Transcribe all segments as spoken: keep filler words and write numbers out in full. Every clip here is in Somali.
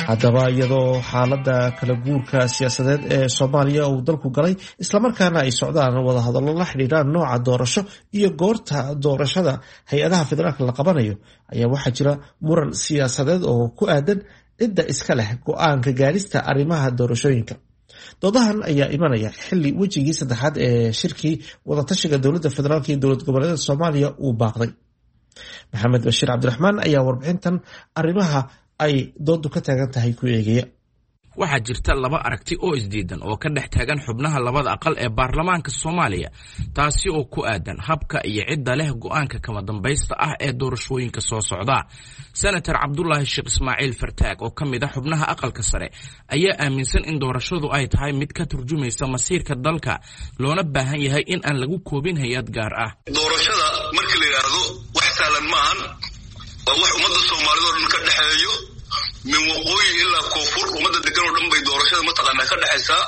haddaba iyadoo xaalada kala guurka siyaasadeed ee Soomaaliya uu dalku galay isla markaana ay socdaan wada hadallo la xiriira nooca doorasho iyo goorta doorashada hay'adaha federaalka la qabanayo ayaa waxaa jira muran siyaasadeed oo ku aadan cidda iska leh go'aanka gaarista arrimaha doorashooyinka. doodahan ayaa imanaya xilli wejigii saddexaad ee shirkii wadatashiga dowladda federaalka iyo dowlad goboleedyada Soomaaliya uu baaqday. Maxamed Bashiir Cabdiraxmaan ayaa warbixintan arrimaha ay doodu ka taagan tahay ku eegaya. waxaa jirta laba aragti oo isdiidan oo ka dhex taagan xubnaha labada aqal ee baarlamaanka Soomaaliya, taasi oo ku aadan habka iyo cidda leh go'aanka kama dambaysta ah ee doorashooyinka soo socda. Senator Cabdullaahi Sheekh Ismaaciil Fartaag oo ka mid ah xubnaha aqalka sare ayaa aaminsan in doorashadu ay tahay mid ka turjumaysa masiirka dalka, loona baahan yahay in aan lagu koobin hay'ad gaar ah. doorashada markii la yiraahdo wax saalan maahan, waa wax ummadda Soomaaliyeed oo dhan ka dhaxeeyo min waqooyi ilaa koonfur. ummadda degan oo dhan bay doorashada mataqaanaa ka dhaxaysaa.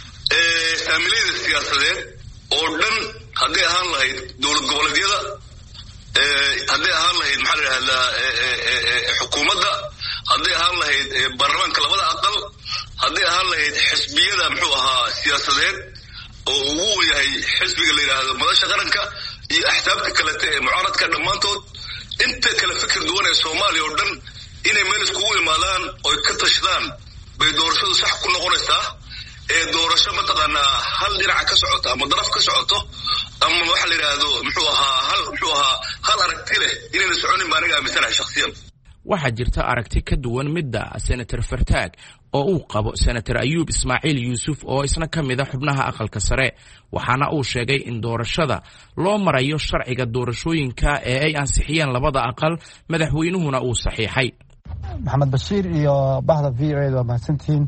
ee saamilayda siyaasadeed oo dhan hadday ahaan lahayd dowlad goboleedyada, ee hadday ahaan lahayd maxaa la yidhahdaa xukuumadda, hadday ahaan lahayd baarlamaanka labada aqal, hadday ahaan lahayd xisbiyada muxuu ahaa siyaasadeed oo ugu yahay xisbiga la yidhaahdo madasha qaranka iyo axsaabta kalete ee mucaaradka, dhammaantood inta kala fikir duwan ee Soomaaliya oo dhan inay meel iskugu imaadaan oo ka tashadaan bay doorashadu sax ku noqonaysaa. ee doorasho mataqaanaa hal dhinac ka socoto ama daraf ka socoto ama waxa la yiraahdo muxuu ahaa hal muxuu ahaa hal aragti leh inayna soconin baan aniga aaminsanahay shakhsiyan. waxaa jirta aragti ka duwan midda Senator Fartaag oo uu qabo Senator Ayuub Ismaaciil Yuusuf oo isna ka mid ah xubnaha aqalka sare, waxaana uu sheegay in doorashada loo marayo sharciga doorashooyinka ee ay ansixiyeen labada aqal, madaxweynuhuna uu saxiixay. Maxamed Bashiir iyo bahda V O A waa mahadsantihiin.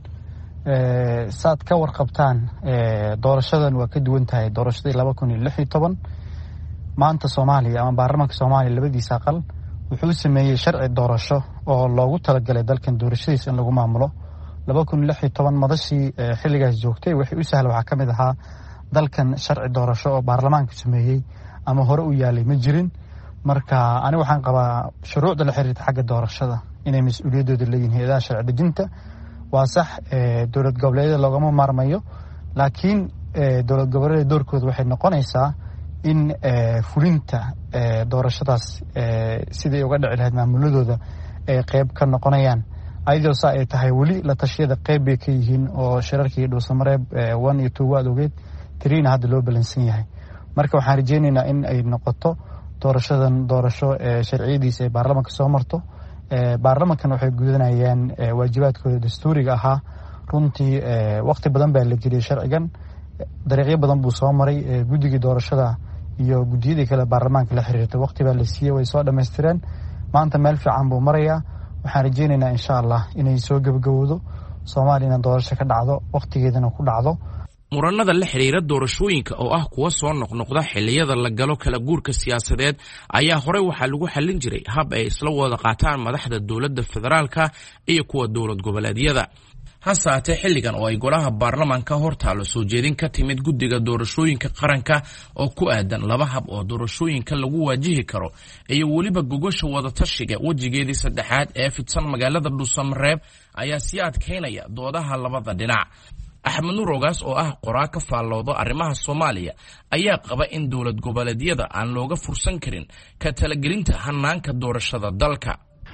ee saad ka warqabtaan ee doorashadan waa ka duwan tahay doorashadii laba kun iyo lix iyo toban. maanta Soomaaliya ama baarlamaanka Soomaaliya labadiisa aqal wuxuu sameeyay sharci doorasho oo loogu talagalay dalkan doorashadiisa in lagu maamulo. laba kun iyo lix iyo toban madashii xilligaas joogtay wixii u sahal waxaa ka mid ahaa dalkan sharci doorasho oo baarlamaanku sameeyay ama hore u yaalay ma jirin. marka aniga waxaan qabaa shuruucda la xiriirta xagga doorashada inay mas'uuliyadooda leeyihiin hay'adaha sharci dejinta. waa sax dowlad goboleedyada loogama maarmayo, laakiin dowlad goboleedyada doorkooda waxay noqonaysaa in fulinta doorashadaas sidii uga dhici lahayd maamuladooda ay qayb ka noqonayaan. ayadoo saa ay tahay weli la tashiyada qayb bay ka yihiin oo shirarkii dhuusamareeb one iyo two waad ogeed tiriina hadda loo balansan yahay. marka waxaan rajaynaynaa in ay noqoto doorashadan doorasho sharciyadiisa ay baarlamaanka soo marto. baarlamaankan waxay gudanayaan waajibaadkooda dastuuriga ahaa. runtii waqti badan baa la geliyay sharcigan, dariiqyo badan buu soo maray. guddigii doorashada iyo guddiyadii kale baarlamaanka la xiriirtay waqti baa la siiyey, way soo dhammaystireen. maanta meel fiican buu marayaa. waxaan rajaynaynaa insha allah inay soo gabagabowdo Soomaaliyana doorasho ka dhacdo waqtigeedana ku dhacdo. muranada la xiriira doorashooyinka oo ah kuwa soo noqnoqda xilliyada la galo kala guurka siyaasadeed ayaa horey waxaa lagu xallin jiray hab ay isla wada qaataan madaxda dowladda federaalka iyo kuwa dowlad goboleedyada. hase haatee xilligan oo ay golaha baarlamaanka hortaalo soo jeedin ka timid guddiga doorashooyinka qaranka oo ku aadan laba hab oo doorashooyinka lagu waajihi karo iyo weliba gogosha wadatashiga wejigeedii saddexaad ee fidsan magaalada dhuusamareeb ayaa sii adkaynaya doodaha labada dhinac. Axmed Nuur Ogaas oo ah qoraa ka faallooda arrimaha Soomaaliya ayaa qaba in dowlad goboleedyada aan looga fursan karin ka talagelinta hanaanka doorashada dalka.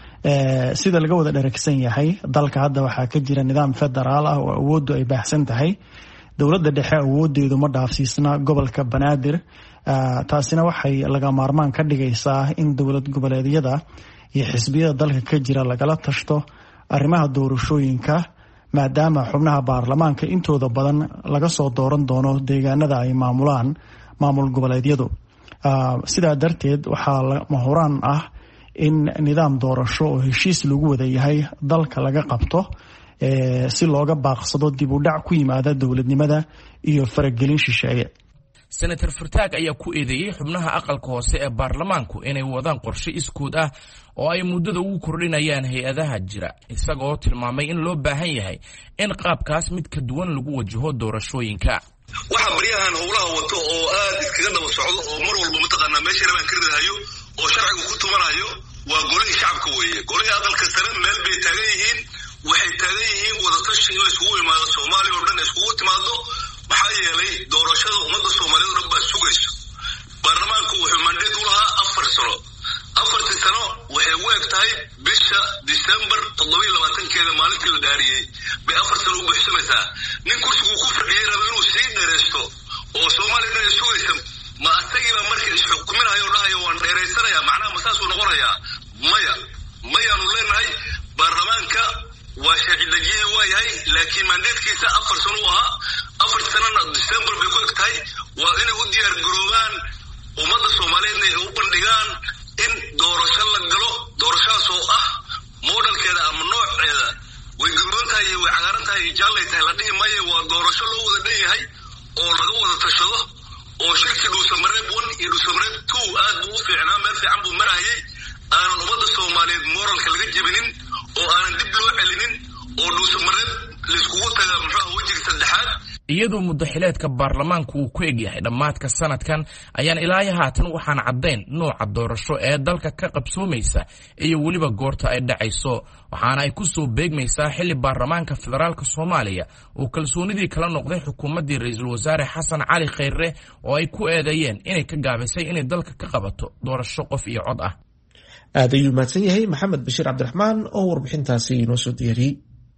ee sida laga wada dheregsan yahay dalka hadda waxaa ka jira nidaam federaal ah oo awooddu ay baahsan tahay. dowladda dhexe awoodeedu ma dhaafsiisna gobolka Banaadir. taasina waxay laga maarmaan ka dhigaysaa in dowlad goboleedyada iyo xisbiyada dalka ka jira lagala tashto arrimaha doorashooyinka, maadaama xubnaha baarlamaanka intooda badan laga soo dooran doono deegaanada ay maamulaan maamul goboleedyadu. sidaa darteed waxaa lama huraan ah in nidaam doorasho oo heshiis lagu wada yahay dalka laga qabto si looga baaqsado dib u dhac ku yimaada dowladnimada iyo faragelin shisheeye. Senator Fartaag ayaa ku eedeeyay xubnaha aqalka hoose ee baarlamaanku inay wadaan qorshe iskuud ah oo ay muddada ugu kordhinayaan hay'adaha jira, isagoo tilmaamay in loo baahan yahay in qaabkaas mid ka duwan lagu wajaho doorashooyinka. waxa baryahan howlaha wato oo aad iskaga daba socdo oo mar walba mataqaanaa meesha rabaan ka ridahayo oo sharcigu ku tumanayo waa golihii shacabka weeye. golihii aqalka sare meel bay taagan yihiin, waxay muqdisho in laisugu imaado soomaaliya oo dhan iskugu timaado maxaa yeelay doorashada ummadda soomaaliyeed oo dhan baa sugayso baarlamaanku wuxuu mandate u lahaa afar sano afartii sano waxay u eg tahay bisha December toddoba iyo labaatankeeda maalintii la dhaariyey bay afar sano u buuxsamaysaa nin kursigu ku fadhiyay raba inuu sii dheereysto oo Soomaaliya ay sugayso ma asagiiba markii isxukuminayo dhahayo waan dheereysanayaa macnaha ma saas uu noqonayaa maya mayaanu leenahay baarlamaanka waa sharci dejiye waayahay laakiin mandatekiisa afar sano u ahaa afar sanana December bay ku eg tahay waa inay u diyaar garoobaan ummadda Soomaaliyeed ay u bandhigaan in doorasho la galo doorashaas oo ah modelkeeda ama nooceeda way garoon tahay way cagaaran tahay jaalay tahay la dhihi maayo waa doorasho loo wada dhan yahay oo laga wada tashado oo shirki dhuusamareeb one iyo dhuusamareeb two aad buu u fiicnaa meel fiican buu marayay aanan ummadda Soomaaliyeed moralka laga jebinin oo aanan dib loo celinin oo dhuusamareeb laiskugu taga muxuu wajiga saddexaad iyadoo muddaxileedka baarlamaanku uu ku eg yahay dhammaadka sanadkan ayaan ilaa haatan waxaan caddayn nooca doorasho ee dalka ka qabsoomaysa iyo weliba goorta ay dhacayso waxaana ay ku soo beegmaysaa xilli baarlamaanka federaalka Soomaaliya oo kalsoonidii kala noqday xukuumaddii ra'iisul wasaare Xasan Cali Khayre oo ay ku eedeeyeen inay ka gaabisay inay dalka ka qabato doorasho qof iyo cod ah aad ayuu mahadsan yahay Maxamed Bashiir Cabdiraxmaan oo warbixintaasi inoo soo diyaariyay.